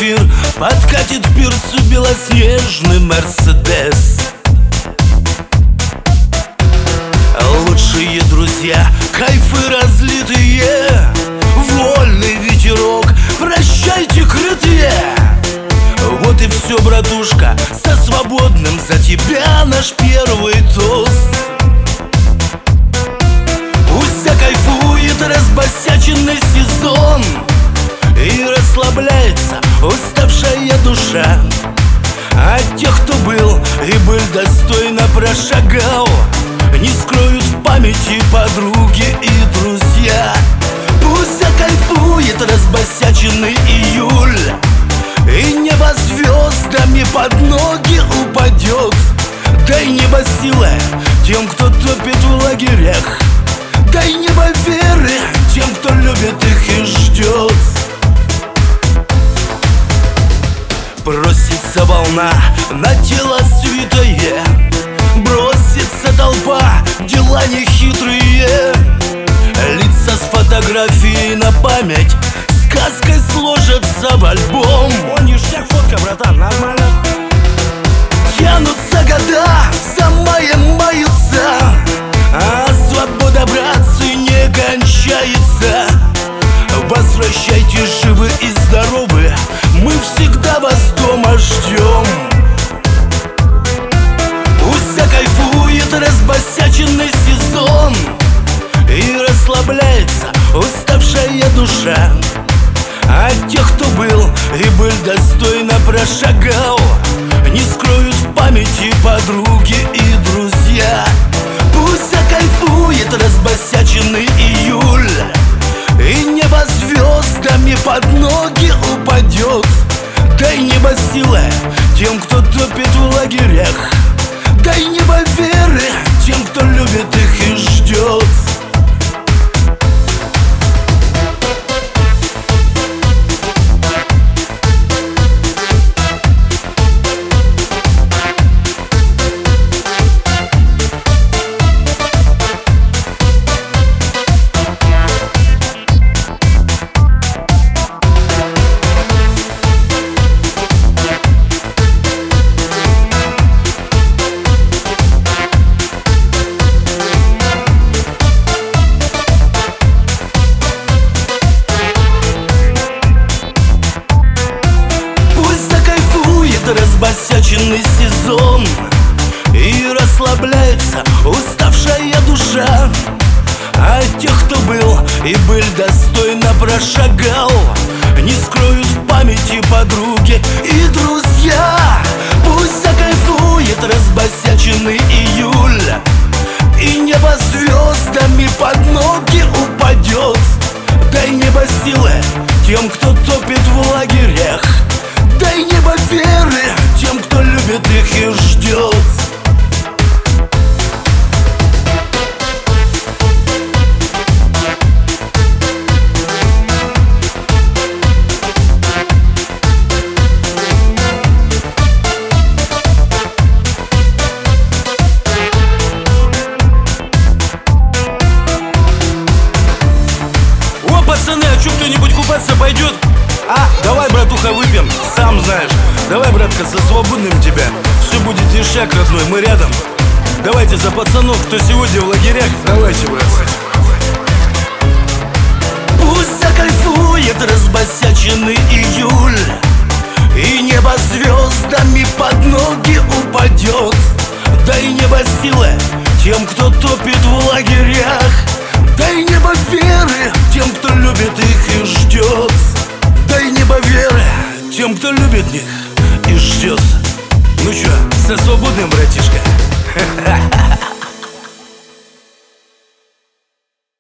вечер подкатит к пирсу белоснежный Мерседес. Лучшие друзья, кайфы разлитые, вольный ветерок, прощайте, крытые. Вот и все, братушка, со свободным за тебя наш первый тост. Пусть закайфует разбосяченный сезон и расслабляется уставшая душа. От тех, кто был и быль достойно прошагал, не скроют в памяти подруги и друзья. Пусть закайфует разбосяченный июль, и небо звездами под ноги упадет. Дай небо силы тем, кто топит в лагерях. Дай небо веры тем, кто любит их и ждет. Бросится волна на тело святое, бросится толпа, дела нехитрые. Лица с фотографией на память сказкой сложатся в альбом. О, ништяк фотка, братан, нормально. Тянутся года, за маем маются, а свобода, братцы, не кончается. Возвращайте живы и здоровы, мы всегда вас дома ждем. Пусть закайфует разбосяченный сезон и расслабляется уставшая душа. От тех, кто был и быль достойно прошагал, не скроют в памяти подруги и друзья. Пусть закайфует разбосяченный июль, и небо звездами под ноги упадет. Дай небо силы тем, кто топит в лагерях. Дай небо веры тем, кто любит их и ждет. Разбосяченный сезон и расслабляется уставшая душа. А тех, кто был и быль достойно прошагал, не скроют в памяти подруги и друзья. Пусть закайфует разбосяченный июль, и небо звездами под ноги упадет. Дай небо силы тем, кто топит в лагерях. Дай небо веры тем, кто любит их и ждет. О, пацаны, а чё, кто-нибудь купаться пойдет? А, давай, братуха, выпьем, сам знаешь. Давай, братка, за свободным тебя. Все будет ништяк, родной, мы рядом. Давайте за пацанов, кто сегодня в лагерях. Давайте, братцы. Пусть закайфует разбосяченный июль, и небо звездами под ноги упадет. Дай небо силы тем, кто топит в лагерях. Дай небо веры тем, кто любит их и ждет. Дай небо веры тем, кто любит их и ждет. Ну чё, со свободным, братишка?